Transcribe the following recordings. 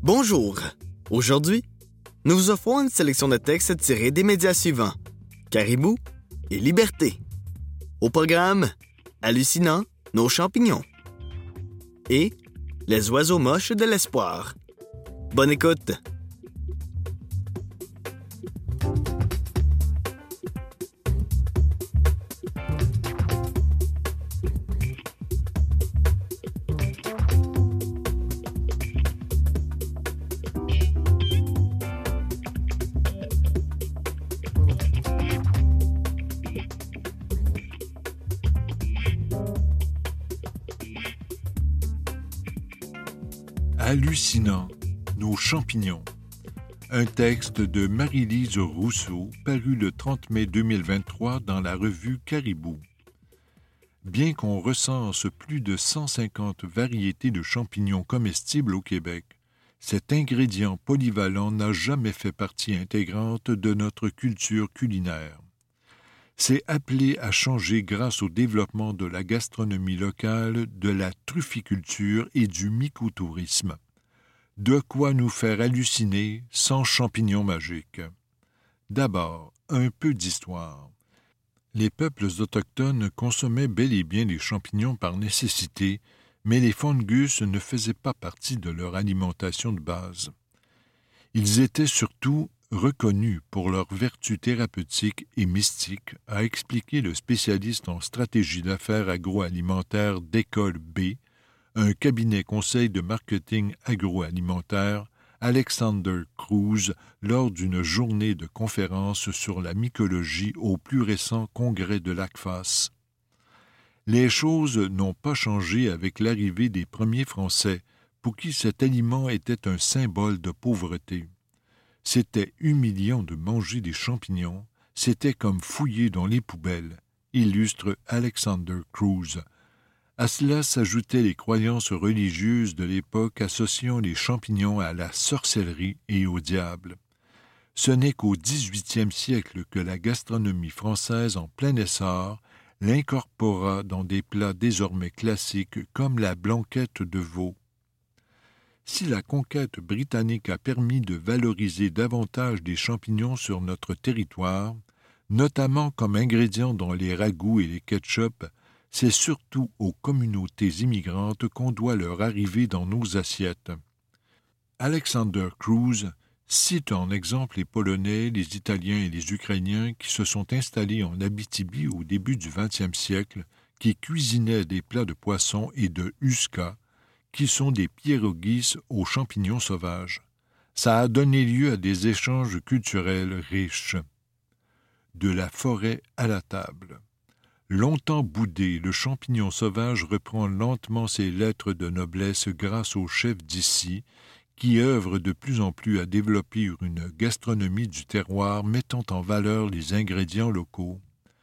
Bonjour! Aujourd'hui, nous vous offrons une sélection de textes tirés des médias suivants: Caribou et Liberté. Au programme, Hallucinant, nos champignons. Et Les oiseaux moches de l'espoir. Bonne écoute! Hallucinant, nos champignons. Un texte de Marie-Lise Rousseau, paru le 30 mai 2023 dans la revue Caribou. Bien qu'on recense plus de 150 variétés de champignons comestibles au Québec, cet ingrédient polyvalent n'a jamais fait partie intégrante de notre culture culinaire. C'est appelé à changer grâce au développement de la gastronomie locale, de la trufficulture et du mycotourisme. De quoi nous faire halluciner sans champignons magiques. D'abord, un peu d'histoire. Les peuples autochtones consommaient bel et bien les champignons par nécessité, mais les fungus ne faisaient pas partie de leur alimentation de base. Ils étaient surtout reconnus pour leurs vertus thérapeutiques et mystiques, a expliqué le spécialiste en stratégie d'affaires agroalimentaires d'École B, un cabinet conseil de marketing agroalimentaire, Alexander Cruz, lors d'une journée de conférence sur la mycologie au plus récent congrès de l'ACFAS. Les choses n'ont pas changé avec l'arrivée des premiers Français, pour qui cet aliment était un symbole de pauvreté. C'était humiliant de manger des champignons, c'était comme fouiller dans les poubelles, illustre Alexander Cruz. À cela s'ajoutaient les croyances religieuses de l'époque associant les champignons à la sorcellerie et au diable. Ce n'est qu'au XVIIIe siècle que la gastronomie française en plein essor l'incorpora dans des plats désormais classiques comme la blanquette de veau. Si la conquête britannique a permis de valoriser davantage des champignons sur notre territoire, notamment comme ingrédients dans les ragoûts et les ketchup, c'est surtout aux communautés immigrantes qu'on doit leur arrivée dans nos assiettes. Alexander Cruz cite en exemple les Polonais, les Italiens et les Ukrainiens qui se sont installés en Abitibi au début du XXe siècle, qui cuisinaient des plats de poisson et de huska, qui sont des pierogis aux champignons sauvages. Ça a donné lieu à des échanges culturels riches. De la forêt à la table. Longtemps boudé, le champignon sauvage reprend lentement ses lettres de noblesse grâce aux chefs d'ici, qui œuvrent de plus en plus à développer une gastronomie du terroir mettant en valeur les ingrédients locaux.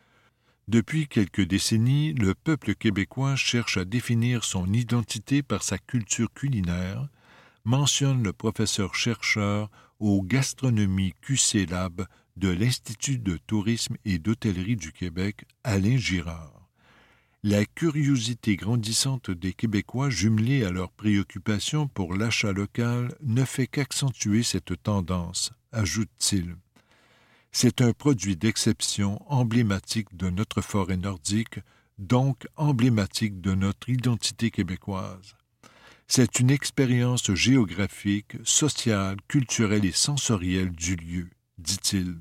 Depuis quelques décennies, le peuple québécois cherche à définir son identité par sa culture culinaire, mentionne le professeur-chercheur au Gastronomie QC Lab de l'Institut de tourisme et d'hôtellerie du Québec, Alain Girard. La curiosité grandissante des Québécois jumelée à leur préoccupation pour l'achat local ne fait qu'accentuer cette tendance, ajoute-t-il. C'est un produit d'exception emblématique de notre forêt nordique, donc emblématique de notre identité québécoise. C'est une expérience géographique, sociale, culturelle et sensorielle du lieu, dit-il.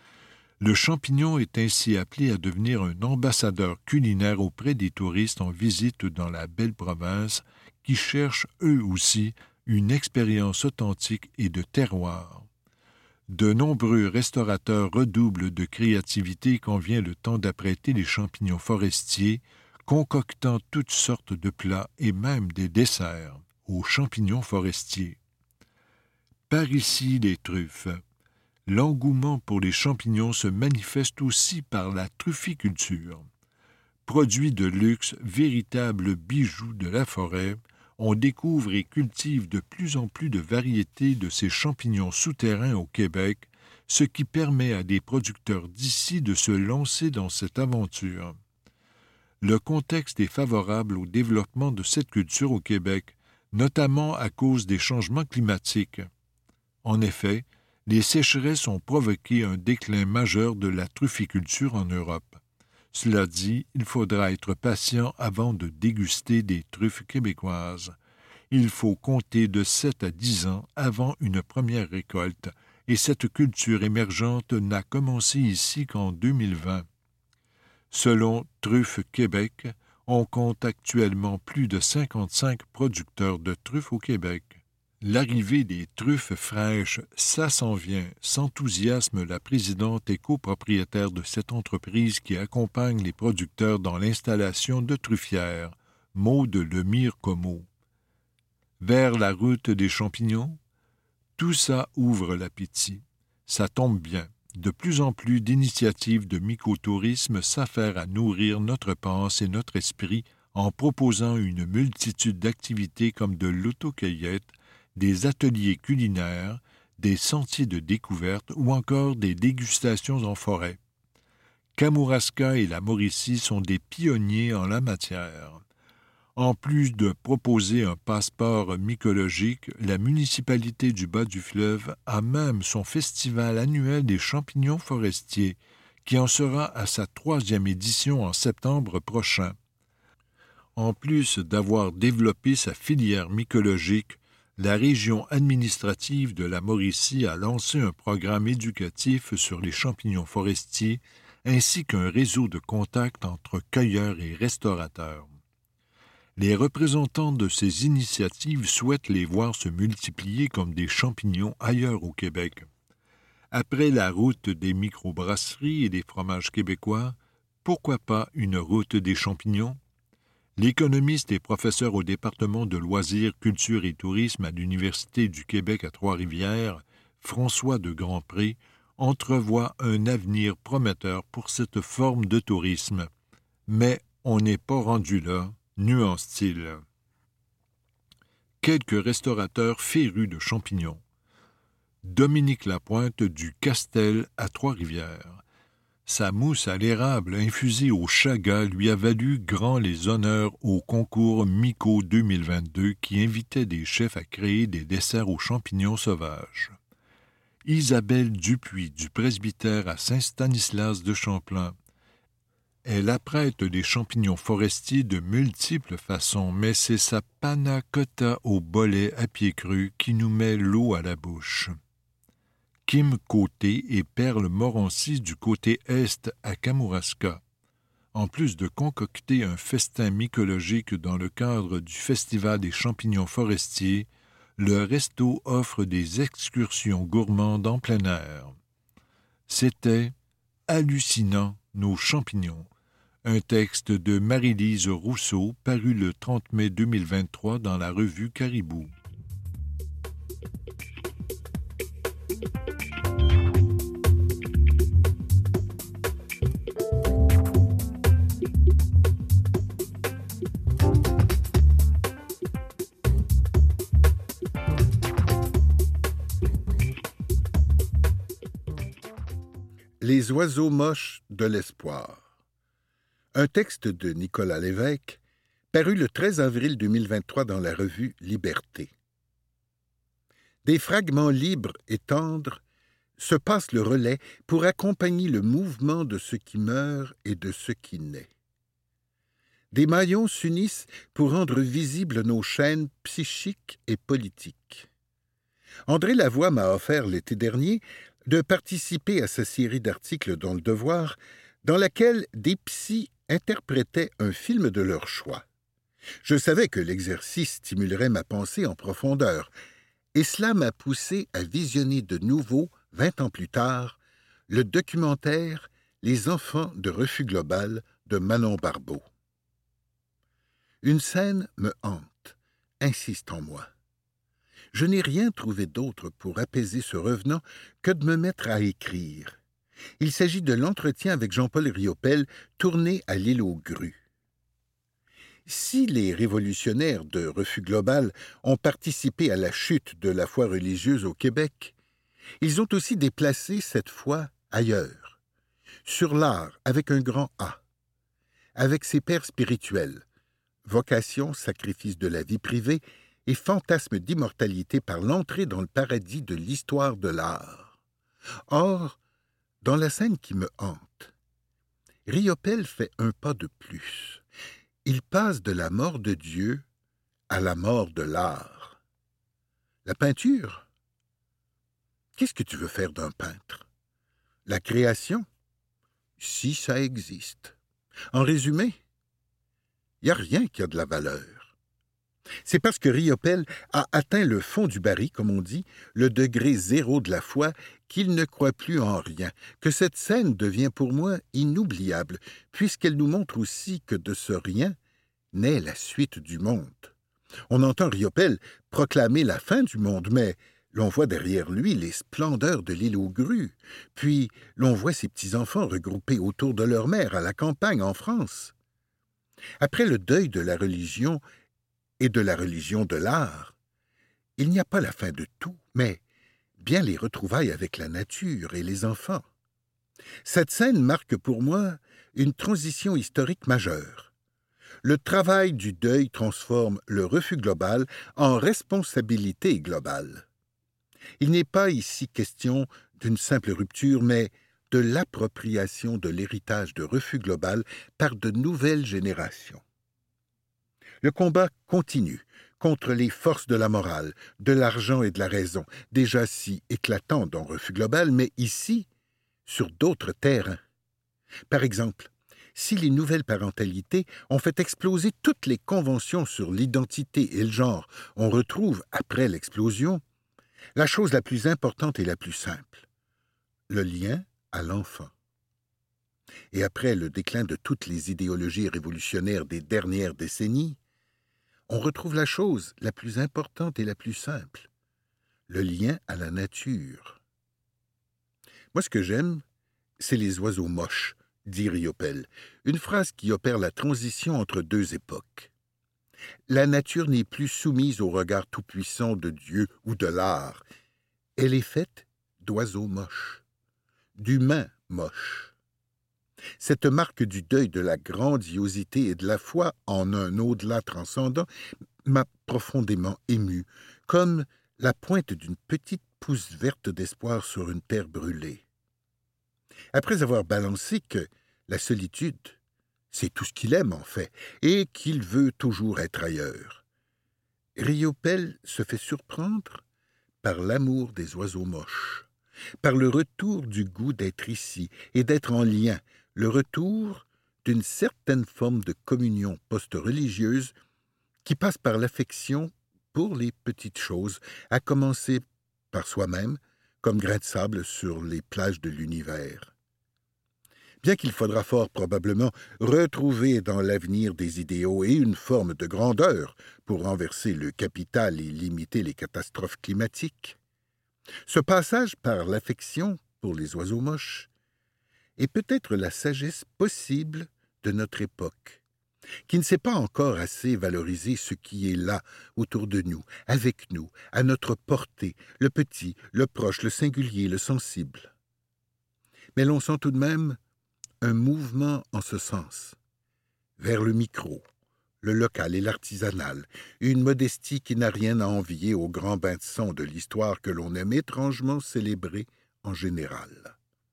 Le champignon est ainsi appelé à devenir un ambassadeur culinaire auprès des touristes en visite dans la belle province qui cherchent eux aussi une expérience authentique et de terroir. De nombreux restaurateurs redoublent de créativité quand vient le temps d'apprêter les champignons forestiers, concoctant toutes sortes de plats et même des desserts aux champignons forestiers. Par ici les truffes. L'engouement pour les champignons se manifeste aussi par la trufficulture. Produit de luxe, véritable bijou de la forêt, on découvre et cultive de plus en plus de variétés de ces champignons souterrains au Québec, ce qui permet à des producteurs d'ici de se lancer dans cette aventure. Le contexte est favorable au développement de cette culture au Québec, notamment à cause des changements climatiques. En effet, les sécheresses ont provoqué un déclin majeur de la trufficulture en Europe. Cela dit, il faudra être patient avant de déguster des truffes québécoises. Il faut compter de 7 à 10 ans avant une première récolte, et cette culture émergente n'a commencé ici qu'en 2020. Selon Truffes Québec, on compte actuellement plus de 55 producteurs de truffes au Québec. L'arrivée des truffes fraîches, ça s'en vient, s'enthousiasme la présidente et copropriétaire de cette entreprise qui accompagne les producteurs dans l'installation de truffières, Maude Lemire-Comeau. Vers la route des champignons, tout ça ouvre l'appétit. Ça tombe bien. De plus en plus d'initiatives de mycotourisme s'affairent à nourrir notre pensée et notre esprit en proposant une multitude d'activités comme de l'autocueillette, des ateliers culinaires, des sentiers de découverte ou encore des dégustations en forêt. Kamouraska et la Mauricie sont des pionniers en la matière. En plus de proposer un passeport mycologique, la municipalité du Bas-du-Fleuve a même son festival annuel des champignons forestiers, qui en sera à sa 3e édition en septembre prochain. En plus d'avoir développé sa filière mycologique, la région administrative de la Mauricie a lancé un programme éducatif sur les champignons forestiers ainsi qu'un réseau de contacts entre cueilleurs et restaurateurs. Les représentants de ces initiatives souhaitent les voir se multiplier comme des champignons ailleurs au Québec. Après la route des microbrasseries et des fromages québécois, pourquoi pas une route des champignons? L'économiste et professeur au département de loisirs, culture et tourisme à l'Université du Québec à Trois-Rivières, François de Grandpré, entrevoit un avenir prometteur pour cette forme de tourisme. Mais on n'est pas rendu là, nuance-t-il. Quelques restaurateurs férus de champignons. Dominique Lapointe du Castel à Trois-Rivières. Sa mousse à l'érable infusée au chaga lui a valu grand les honneurs au concours Mico 2022 qui invitait des chefs à créer des desserts aux champignons sauvages. Isabelle Dupuis du presbytère à Saint-Stanislas de Champlain. Elle apprête des champignons forestiers de multiples façons, mais c'est sa panna cotta au bolet à pied cru qui nous met l'eau à la bouche. Kim Côté et Perle Morancy du côté est à Kamouraska. En plus de concocter un festin mycologique dans le cadre du Festival des champignons forestiers, le resto offre des excursions gourmandes en plein air. C'était « Hallucinant, nos champignons », un texte de Marie-Lise Rousseau paru le 30 mai 2023 dans la revue Caribou. Les oiseaux moches de l'espoir. Un texte de Nicolas Lévesque, paru le 13 avril 2023 dans la revue Liberté. Des fragments libres et tendres se passe le relais pour accompagner le mouvement de ce qui meurt et de ce qui naît. Des maillons s'unissent pour rendre visibles nos chaînes psychiques et politiques. André Lavoie m'a offert l'été dernier de participer à sa série d'articles dans Le Devoir, dans laquelle des psys interprétaient un film de leur choix. Je savais que l'exercice stimulerait ma pensée en profondeur, et cela m'a poussé à visionner de nouveau, 20 ans plus tard, le documentaire « Les enfants de refus global » de Manon Barbeau. Une scène me hante, insiste en moi. Je n'ai rien trouvé d'autre pour apaiser ce revenant que de me mettre à écrire. Il s'agit de l'entretien avec Jean-Paul Riopel, tourné à l'île aux grues. Si les révolutionnaires de Refus Global ont participé à la chute de la foi religieuse au Québec, ils ont aussi déplacé cette foi ailleurs, sur l'art avec un grand A, avec ses pères spirituels, vocation, sacrifice de la vie privée et fantasme d'immortalité par l'entrée dans le paradis de l'histoire de l'art. Or, dans la scène qui me hante, Riopelle fait un pas de plus. Il passe de la mort de Dieu à la mort de l'art. La peinture? Qu'est-ce que tu veux faire d'un peintre? La création? Si ça existe. En résumé, il n'y a rien qui a de la valeur. C'est parce que Riopelle a atteint le fond du baril, comme on dit, le degré zéro de la foi, qu'il ne croit plus en rien, que cette scène devient pour moi inoubliable, puisqu'elle nous montre aussi que de ce rien naît la suite du monde. On entend Riopelle proclamer la fin du monde, mais l'on voit derrière lui les splendeurs de l'île aux grues, puis l'on voit ses petits-enfants regroupés autour de leur mère à la campagne en France. Après le deuil de la religion et de la religion de l'art, il n'y a pas la fin de tout, mais bien les retrouvailles avec la nature et les enfants. Cette scène marque pour moi une transition historique majeure. Le travail du deuil transforme le refus global en responsabilité globale. Il n'est pas ici question d'une simple rupture, mais de l'appropriation de l'héritage de refus global par de nouvelles générations. Le combat continue contre les forces de la morale, de l'argent et de la raison, déjà si éclatants dans refus global, mais ici, sur d'autres terrains. Par exemple, si les nouvelles parentalités ont fait exploser toutes les conventions sur l'identité et le genre, on retrouve, après l'explosion, la chose la plus importante et la plus simple, le lien à l'enfant. Et après le déclin de toutes les idéologies révolutionnaires des dernières décennies, on retrouve la chose la plus importante et la plus simple, le lien à la nature. Moi, ce que j'aime, c'est les oiseaux moches, dit Riopelle, une phrase qui opère la transition entre deux époques. La nature n'est plus soumise au regard tout-puissant de Dieu ou de l'art. Elle est faite d'oiseaux moches, d'humains moches. Cette marque du deuil de la grandiosité et de la foi en un au-delà transcendant m'a profondément ému, comme la pointe d'une petite pousse verte d'espoir sur une terre brûlée. Après avoir balancé que la solitude, c'est tout ce qu'il aime en fait, et qu'il veut toujours être ailleurs, Riopelle se fait surprendre par l'amour des oiseaux moches, par le retour du goût d'être ici et d'être en lien, le retour d'une certaine forme de communion post-religieuse qui passe par l'affection pour les petites choses, à commencer par soi-même, comme grain de sable sur les plages de l'univers. Bien qu'il faudra fort probablement retrouver dans l'avenir des idéaux et une forme de grandeur pour renverser le capital et limiter les catastrophes climatiques, ce passage par l'affection pour les oiseaux moches est peut-être la sagesse possible de notre époque, qui ne sait pas encore assez valoriser ce qui est là, autour de nous, avec nous, à notre portée, le petit, le proche, le singulier, le sensible. Mais l'on sent tout de même un mouvement en ce sens, vers le micro, le local et l'artisanal, une modestie qui n'a rien à envier au grand bain de sang de l'histoire que l'on aime étrangement célébrer en général.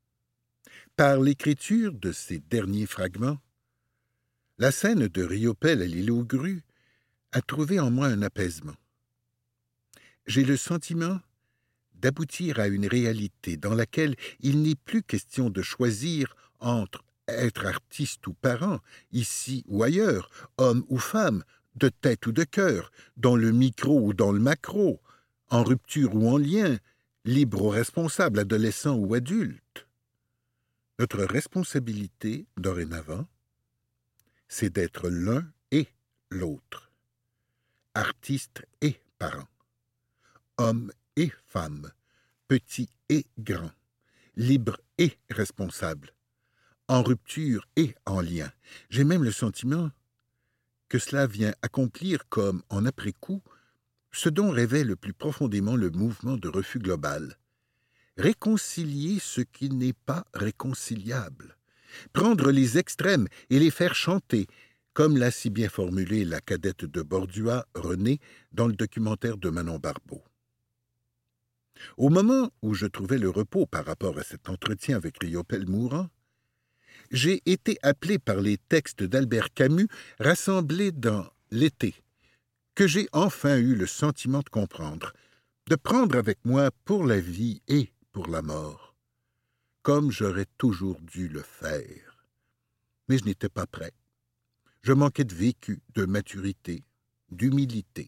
Par l'écriture de ces derniers fragments, la scène de Riopelle à l'île aux grues a trouvé en moi un apaisement. J'ai le sentiment d'aboutir à une réalité dans laquelle il n'est plus question de choisir entre être artiste ou parent, ici ou ailleurs, homme ou femme, de tête ou de cœur, dans le micro ou dans le macro, en rupture ou en lien, libre ou responsable, adolescent ou adulte. Notre responsabilité, dorénavant, c'est d'être l'un et l'autre, artiste et parent, homme et femme, petit et grand, libre et responsable, en rupture et en lien. J'ai même le sentiment que cela vient accomplir comme, en après-coup, ce dont rêvait le plus profondément le mouvement de refus global. Réconcilier ce qui n'est pas réconciliable. Prendre les extrêmes et les faire chanter, comme l'a si bien formulé la cadette de Bordua, Renée, dans le documentaire de Manon Barbeau. Au moment où je trouvais le repos par rapport à cet entretien avec Riopelle mourant, j'ai été appelé par les textes d'Albert Camus rassemblés dans L'été, que j'ai enfin eu le sentiment de comprendre, de prendre avec moi pour la vie et pour la mort, comme j'aurais toujours dû le faire. Mais je n'étais pas prêt. Je manquais de vécu, de maturité, d'humilité.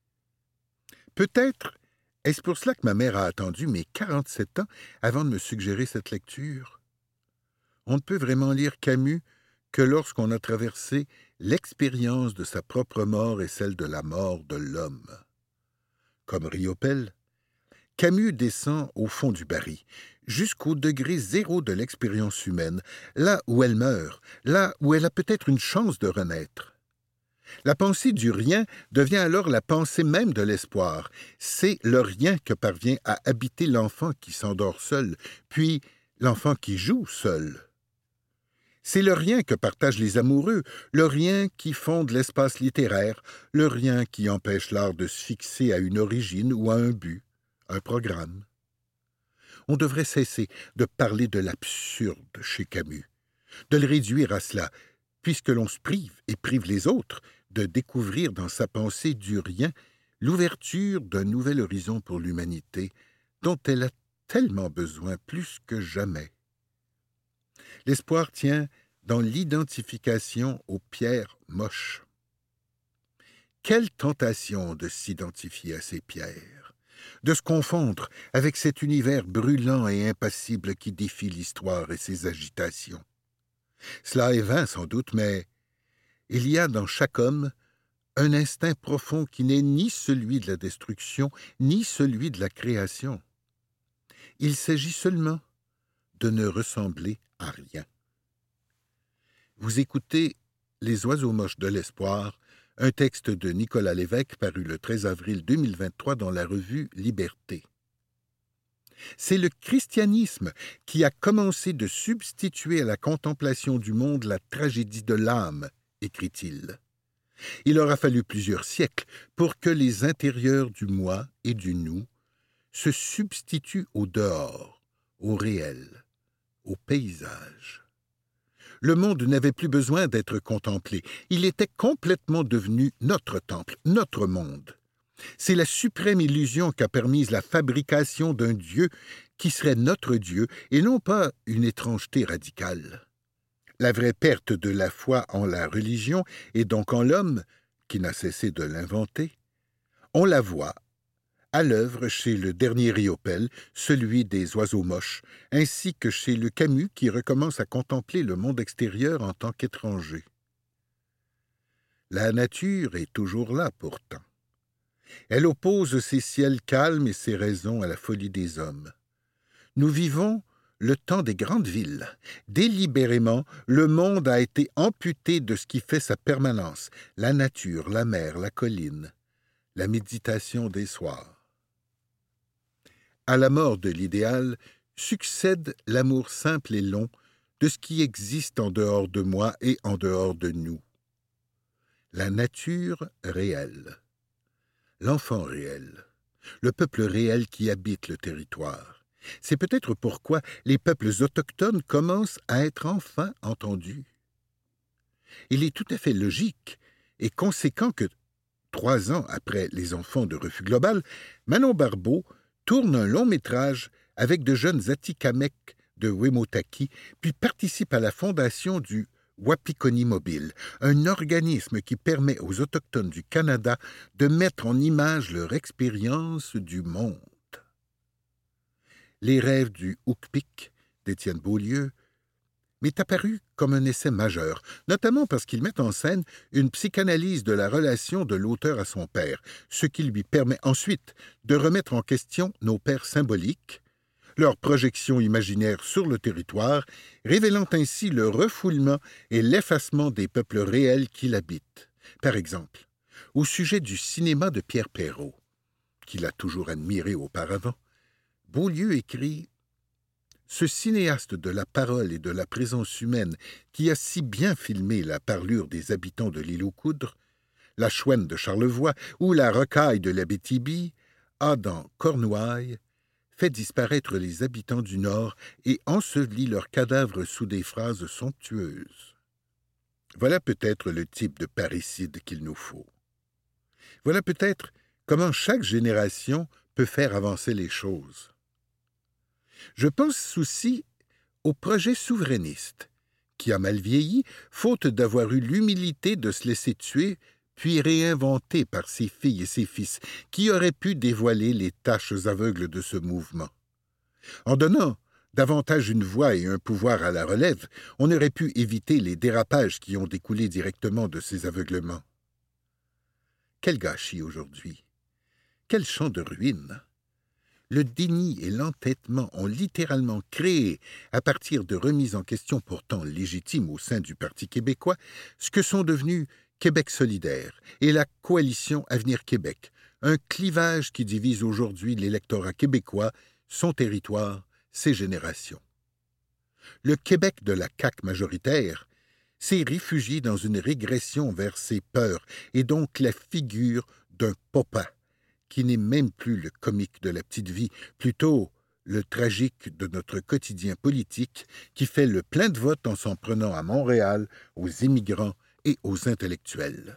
Peut-être est-ce pour cela que ma mère a attendu mes 47 ans avant de me suggérer cette lecture. On ne peut vraiment lire Camus que lorsqu'on a traversé l'expérience de sa propre mort et celle de la mort de l'homme. Comme Riopelle, Camus descend au fond du baril, jusqu'au degré zéro de l'expérience humaine, là où elle meurt, là où elle a peut-être une chance de renaître. La pensée du rien devient alors la pensée même de l'espoir. C'est le rien que parvient à habiter l'enfant qui s'endort seul, puis l'enfant qui joue seul. C'est le rien que partagent les amoureux, le rien qui fonde l'espace littéraire, le rien qui empêche l'art de se fixer à une origine ou à un but, un programme. On devrait cesser de parler de l'absurde chez Camus, de le réduire à cela, puisque l'on se prive et prive les autres de découvrir dans sa pensée du rien l'ouverture d'un nouvel horizon pour l'humanité dont elle a tellement besoin plus que jamais. L'espoir tient dans l'identification aux pierres moches. Quelle tentation de s'identifier à ces pierres, de se confondre avec cet univers brûlant et impassible qui défie l'histoire et ses agitations. Cela est vain sans doute, mais il y a dans chaque homme un instinct profond qui n'est ni celui de la destruction, ni celui de la création. Il s'agit seulement de ne ressembler à rien. Vous écoutez Les oiseaux moches de l'espoir, un texte de Nicolas Lévesque paru le 13 avril 2023 dans la revue Liberté. C'est le christianisme qui a commencé de substituer à la contemplation du monde la tragédie de l'âme, écrit-il. Il aura fallu plusieurs siècles pour que les intérieurs du moi et du nous se substituent au dehors, au réel, au paysage. Le monde n'avait plus besoin d'être contemplé. Il était complètement devenu notre temple, notre monde. C'est la suprême illusion qu'a permise la fabrication d'un Dieu qui serait notre Dieu et non pas une étrangeté radicale. La vraie perte de la foi en la religion et donc en l'homme, qui n'a cessé de l'inventer, on la voit à l'œuvre chez le dernier Riopelle, celui des oiseaux moches, ainsi que chez le Camus qui recommence à contempler le monde extérieur en tant qu'étranger. La nature est toujours là pourtant. Elle oppose ses ciels calmes et ses raisons à la folie des hommes. Nous vivons le temps des grandes villes. Délibérément, le monde a été amputé de ce qui fait sa permanence, la nature, la mer, la colline, la méditation des soirs. À la mort de l'idéal succède l'amour simple et long de ce qui existe en dehors de moi et en dehors de nous. La nature réelle, l'enfant réel, le peuple réel qui habite le territoire. C'est peut-être pourquoi les peuples autochtones commencent à être enfin entendus. Il est tout à fait logique et conséquent que, 3 ans après Les Enfants de Refus Global, Manon Barbeau tourne un long-métrage avec de jeunes Atikamekw de Wemotaki, puis participe à la fondation du Wapikoni Mobile, un organisme qui permet aux Autochtones du Canada de mettre en image leur expérience du monde. Les rêves du Hookpick d'Étienne Beaulieu m'est apparu comme un essai majeur, notamment parce qu'il met en scène une psychanalyse de la relation de l'auteur à son père, ce qui lui permet ensuite de remettre en question nos pères symboliques, leur projection imaginaire sur le territoire, révélant ainsi le refoulement et l'effacement des peuples réels qui l'habitent. Par exemple, au sujet du cinéma de Pierre Perrault, qu'il a toujours admiré auparavant, Beaulieu écrit « ce cinéaste de la parole et de la présence humaine qui a si bien filmé la parlure des habitants de l'île aux Coudres, la chouenne de Charlevoix ou la rocaille de l'Abitibi, a dans Cornouailles fait disparaître les habitants du Nord et enseveli leurs cadavres sous des phrases somptueuses. Voilà peut-être le type de parricide qu'il nous faut. Voilà peut-être comment chaque génération peut faire avancer les choses. Je pense aussi au projet souverainiste, qui a mal vieilli, faute d'avoir eu l'humilité de se laisser tuer, puis réinventé par ses filles et ses fils, qui auraient pu dévoiler les taches aveugles de ce mouvement. En donnant davantage une voix et un pouvoir à la relève, on aurait pu éviter les dérapages qui ont découlé directement de ces aveuglements. Quel gâchis aujourd'hui! Quel champ de ruines! Le déni et l'entêtement ont littéralement créé, à partir de remises en question pourtant légitimes au sein du Parti québécois, ce que sont devenus Québec solidaire et la coalition Avenir Québec, un clivage qui divise aujourd'hui l'électorat québécois, son territoire, ses générations. Le Québec de la CAQ majoritaire s'est réfugié dans une régression vers ses peurs et donc la figure d'un Popin, qui n'est même plus le comique de la petite vie, plutôt le tragique de notre quotidien politique qui fait le plein de votes en s'en prenant à Montréal, aux immigrants et aux intellectuels.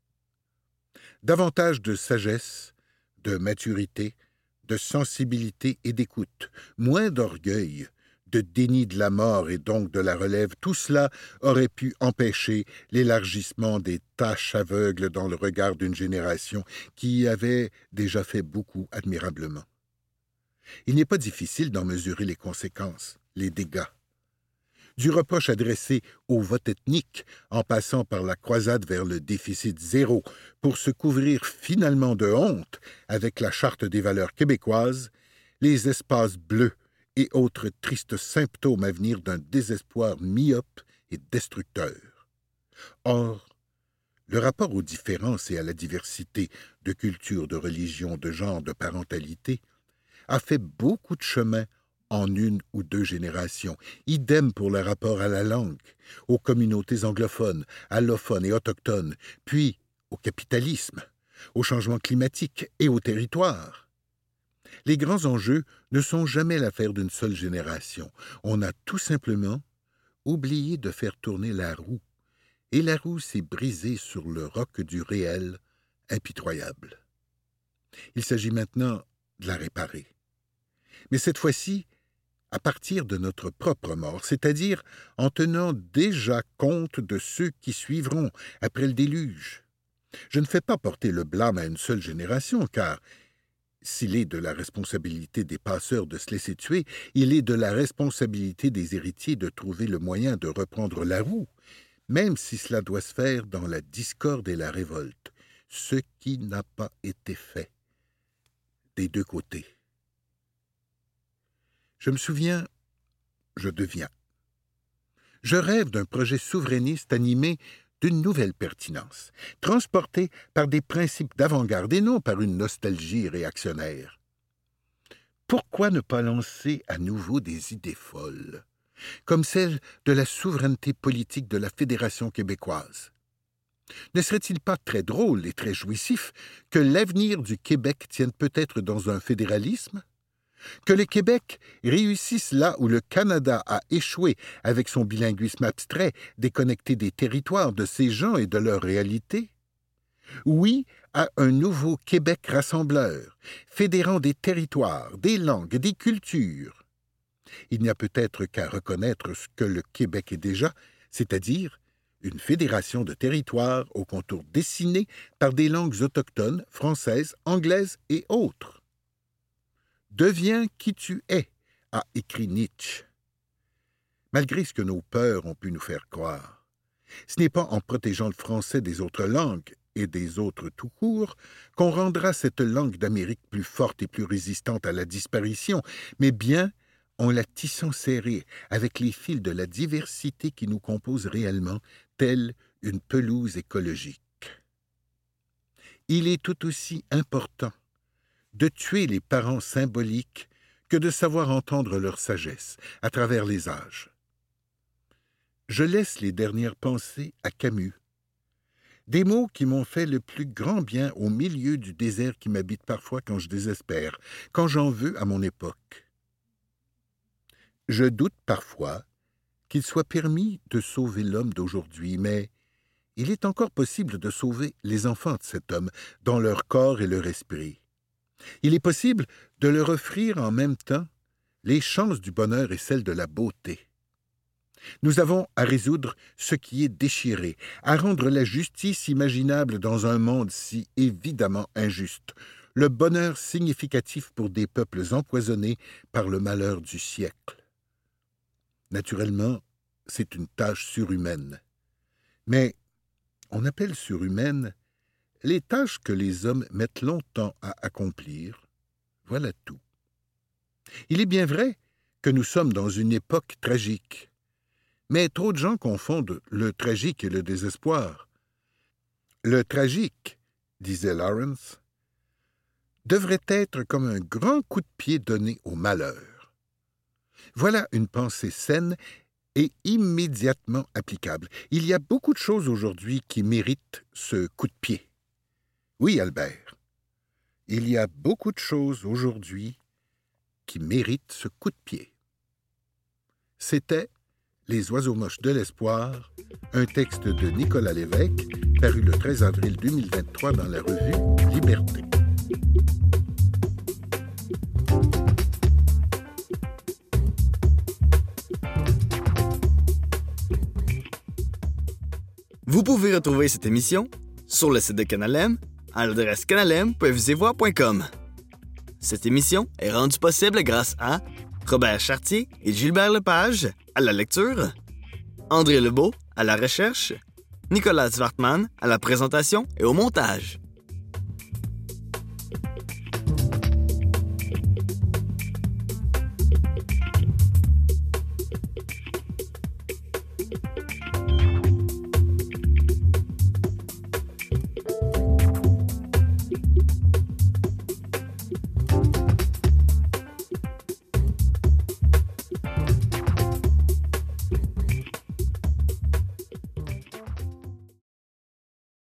Davantage de sagesse, de maturité, de sensibilité et d'écoute, moins d'orgueil, de déni de la mort et donc de la relève, tout cela aurait pu empêcher l'élargissement des taches aveugles dans le regard d'une génération qui avait déjà fait beaucoup admirablement. Il n'est pas difficile d'en mesurer les conséquences, les dégâts. Du reproche adressé au vote ethnique, en passant par la croisade vers le déficit zéro, pour se couvrir finalement de honte avec la Charte des valeurs québécoises, les espaces bleus et autres tristes symptômes à venir d'un désespoir myope et destructeur. Or, le rapport aux différences et à la diversité de culture, de religion, de genre, de parentalité a fait beaucoup de chemin en une ou deux générations. Idem pour le rapport à la langue, aux communautés anglophones, allophones et autochtones, puis au capitalisme, au changement climatique et au territoire. Les grands enjeux ne sont jamais l'affaire d'une seule génération. On a tout simplement oublié de faire tourner la roue, et la roue s'est brisée sur le roc du réel impitoyable. Il s'agit maintenant de la réparer. Mais cette fois-ci, à partir de notre propre mort, c'est-à-dire en tenant déjà compte de ceux qui suivront après le déluge. Je ne fais pas porter le blâme à une seule génération, car s'il est de la responsabilité des passeurs de se laisser tuer, il est de la responsabilité des héritiers de trouver le moyen de reprendre la roue, même si cela doit se faire dans la discorde et la révolte, ce qui n'a pas été fait des deux côtés. Je me souviens, je deviens. Je rêve d'un projet souverainiste animé d'une nouvelle pertinence, transporté par des principes d'avant-garde et non par une nostalgie réactionnaire. Pourquoi ne pas lancer à nouveau des idées folles, comme celle de la souveraineté politique de la Fédération québécoise? Ne serait-il pas très drôle et très jouissif que l'avenir du Québec tienne peut-être dans un fédéralisme? Que le Québec réussisse là où le Canada a échoué avec son bilinguisme abstrait, déconnecté des territoires, de ses gens et de leur réalité? Oui à un nouveau Québec rassembleur, fédérant des territoires, des langues, des cultures. Il n'y a peut-être qu'à reconnaître ce que le Québec est déjà, c'est-à-dire une fédération de territoires aux contours dessinés par des langues autochtones, françaises, anglaises et autres. « Deviens qui tu es », a écrit Nietzsche. Malgré ce que nos peurs ont pu nous faire croire, ce n'est pas en protégeant le français des autres langues et des autres tout court qu'on rendra cette langue d'Amérique plus forte et plus résistante à la disparition, mais bien en la tissant serrée avec les fils de la diversité qui nous compose réellement, telle une pelouse écologique. Il est tout aussi important de tuer les parents symboliques que de savoir entendre leur sagesse à travers les âges. Je laisse les dernières pensées à Camus. Des mots qui m'ont fait le plus grand bien au milieu du désert qui m'habite parfois quand je désespère, quand j'en veux à mon époque. Je doute parfois qu'il soit permis de sauver l'homme d'aujourd'hui, mais il est encore possible de sauver les enfants de cet homme, dans leur corps et leur esprit. Il est possible de leur offrir en même temps les chances du bonheur et celles de la beauté. Nous avons à résoudre ce qui est déchiré, à rendre la justice imaginable dans un monde si évidemment injuste, le bonheur significatif pour des peuples empoisonnés par le malheur du siècle. Naturellement, c'est une tâche surhumaine. Mais on appelle surhumaines les tâches que les hommes mettent longtemps à accomplir. Voilà tout. Il est bien vrai que nous sommes dans une époque tragique. Mais trop de gens confondent le tragique et le désespoir. Le tragique, disait Lawrence, devrait être comme un grand coup de pied donné au malheur. Voilà une pensée saine et immédiatement applicable. Il y a beaucoup de choses aujourd'hui qui méritent ce coup de pied. Oui, Albert, il y a beaucoup de choses aujourd'hui qui méritent ce coup de pied. C'était Les oiseaux moches de l'espoir, un texte de Nicolas Lévesque, paru le 13 avril 2023 dans la revue Liberté. Vous pouvez retrouver cette émission sur le site de Canal M à l'adresse canalm.visévoir.com. Cette émission est rendue possible grâce à Robert Chartier et Gilbert Lepage à la lecture, André Lebeau à la recherche, Nicolas Zwartman à la présentation et au montage.